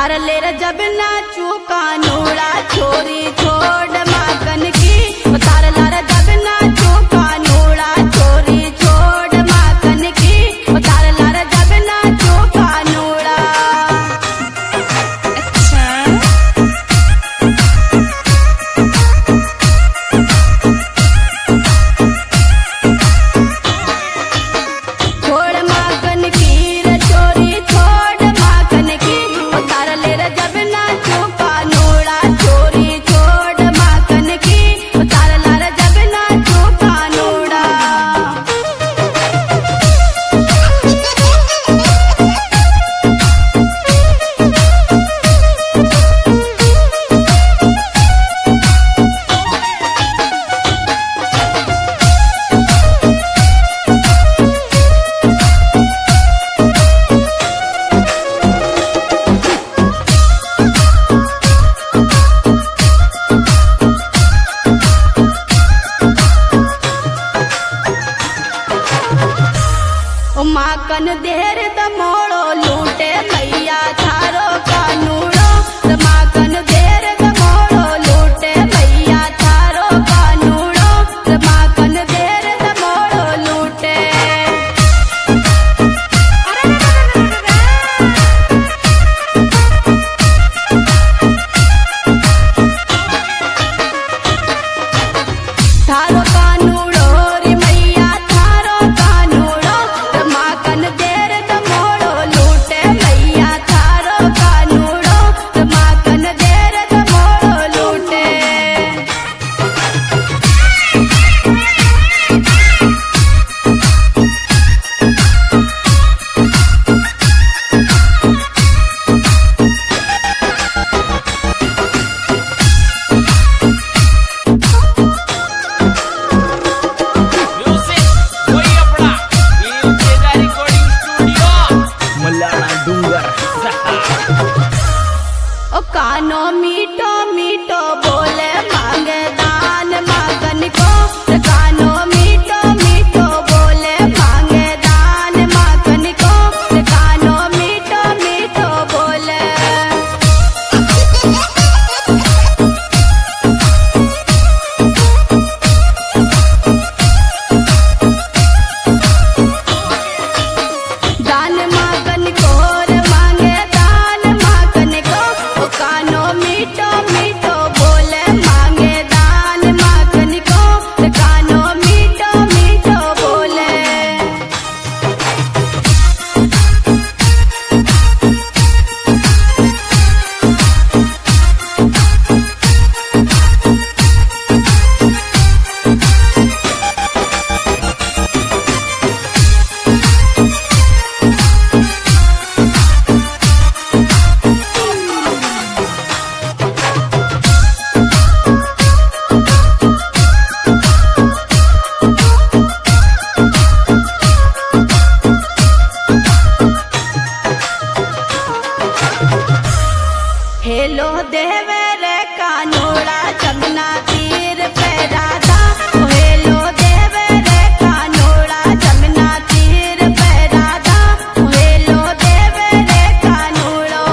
तार ले जब नाचू कानूड़ा छोरी छोड़ माकन की तार लार जब नाचू कानूड़ा छोरी छोड़ माकन की तार लार जब नाचू कानूड़ा। अच्छा छोड़ माकन की रे छोरी छोड़ माकन की तार ले जब नाचू कानूड़ा छोरी छोड़ माकन की तार लार जब नाचू कानूड़ा। माकन देर दमोड़ो लूटे मैया थारो कानूड़ो माकन देर दमोड़ो लूटे मैया थारो कानूड़ो माकन देर दमोड़ो लूटे। थारो कानूड़ो रे मैया थारो कानूड़ो माकन देर दमोड़ो लूटे मैया थारो कानूड़ो माकन देर दमोड़ो लूटे। म्युझिक वही अपना तेजा रिकॉर्डिंग स्टुडिओ मल्हारना डूंगर। ओ कानो मीठो मीठो बोले मांगे दान माकन को कानो मीठो मीठो बोले मांगे दान माकन को कानो मीठो मीठो बोले। दान माकन को रे मांगे दान माकन को ओ कानो मीठो मीठो बोले मांगे दान माकन को कानो मीठो मीठो बोले। हेलो देवे रे कानूड़ा जमुना तीर पे राधा ओ हेलो देवे रे कानूड़ा जमुना तीर पे राधा ओ हेलो देवे रे कानूड़ो।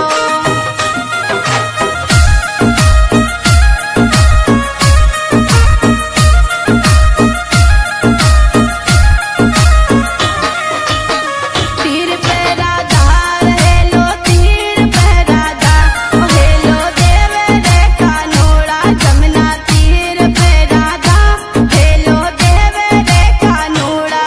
तीर पे राधा हेलो तीर पे राधा ओ हेलो देवे रे कानूड़ा जमुना तीर पे राधा हेलो देवे रे कानूड़ा।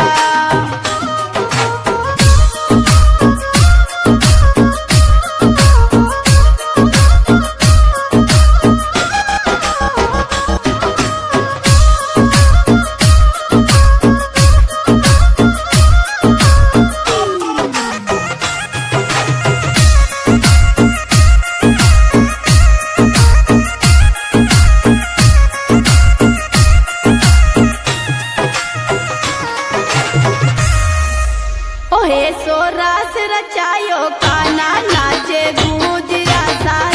ओ हे सो रास रचायो काना नाचे गूंज रासा